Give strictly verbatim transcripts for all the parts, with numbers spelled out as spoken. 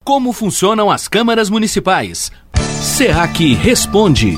Como funcionam as câmaras municipais? SEAC responde.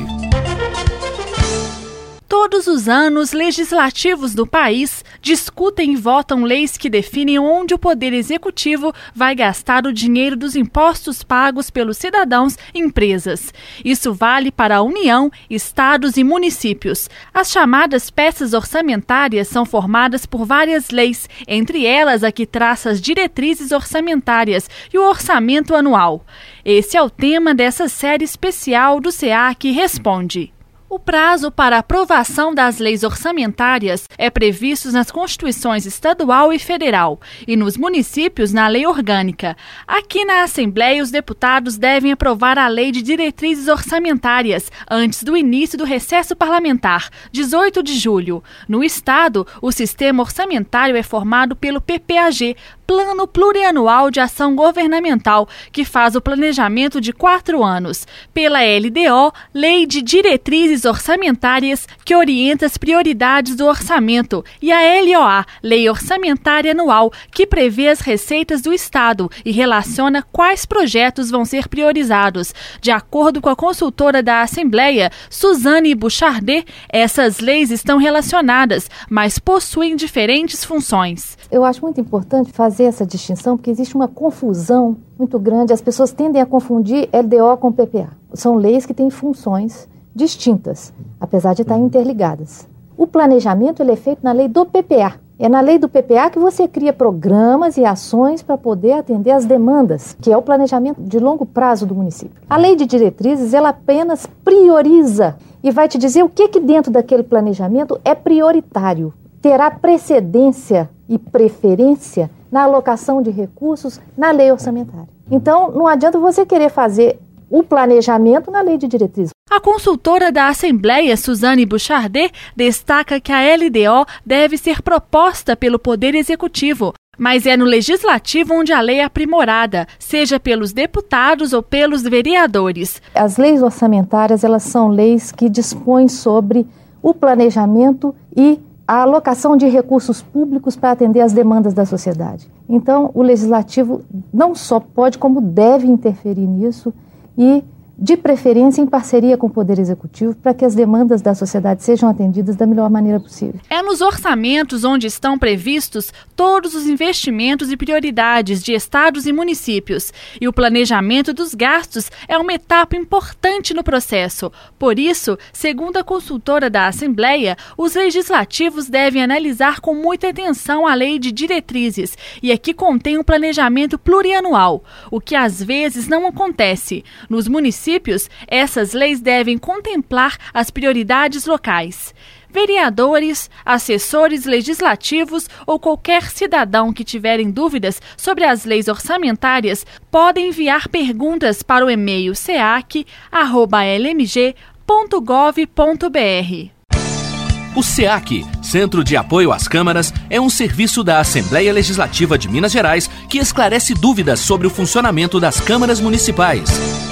Todos os anos, legislativos do país discutem e votam leis que definem onde o Poder Executivo vai gastar o dinheiro dos impostos pagos pelos cidadãos e empresas. Isso vale para a União, estados e municípios. As chamadas peças orçamentárias são formadas por várias leis, entre elas a que traça as diretrizes orçamentárias e o orçamento anual. Esse é o tema dessa série especial do SEAC Responde. O prazo para aprovação das leis orçamentárias é previsto nas Constituições Estadual e Federal e nos municípios na Lei Orgânica. Aqui na Assembleia, os deputados devem aprovar a Lei de Diretrizes Orçamentárias antes do início do recesso parlamentar, dezoito de julho. No Estado, o sistema orçamentário é formado pelo P P A G, Plano Plurianual de Ação Governamental, que faz o planejamento de quatro anos, pela L D O, Lei de Diretrizes Orçamentárias, que orienta as prioridades do orçamento, e a L O A, Lei Orçamentária Anual, que prevê as receitas do Estado e relaciona quais projetos vão ser priorizados. De acordo com a consultora da Assembleia, Suzane Bouchardet, essas leis estão relacionadas, mas possuem diferentes funções. Eu acho muito importante fazer essa distinção, porque existe uma confusão muito grande. As pessoas tendem a confundir L D O com P P A. São leis que têm funções distintas, apesar de estar interligadas. O planejamento ele é feito na lei do P P A. É na lei do P P A que você cria programas e ações para poder atender às demandas, que é o planejamento de longo prazo do município. A lei de diretrizes, ela apenas prioriza e vai te dizer o que, que dentro daquele planejamento é prioritário. Terá precedência e preferência na alocação de recursos na lei orçamentária. Então, não adianta você querer fazer o planejamento na lei de diretrizes. A consultora da Assembleia, Suzane Bouchardet, destaca que a L D O deve ser proposta pelo Poder Executivo, mas é no Legislativo onde a lei é aprimorada, seja pelos deputados ou pelos vereadores. As leis orçamentárias, elas são leis que dispõem sobre o planejamento e a alocação de recursos públicos para atender às demandas da sociedade. Então, o Legislativo não só pode, como deve interferir nisso e, de preferência, em parceria com o Poder Executivo, para que as demandas da sociedade sejam atendidas da melhor maneira possível. É nos orçamentos onde estão previstos todos os investimentos e prioridades de estados e municípios. E o planejamento dos gastos é uma etapa importante no processo. Por isso, segundo a consultora da Assembleia, os legislativos devem analisar com muita atenção a lei de diretrizes e aqui contém um planejamento plurianual, o que às vezes não acontece. Nos municípios, essas leis devem contemplar as prioridades locais. Vereadores, assessores legislativos ou qualquer cidadão que tiverem dúvidas sobre as leis orçamentárias podem enviar perguntas para o e-mail seac arroba l m g ponto gov ponto b r. O SEAC, Centro de Apoio às Câmaras, é um serviço da Assembleia Legislativa de Minas Gerais que esclarece dúvidas sobre o funcionamento das câmaras municipais.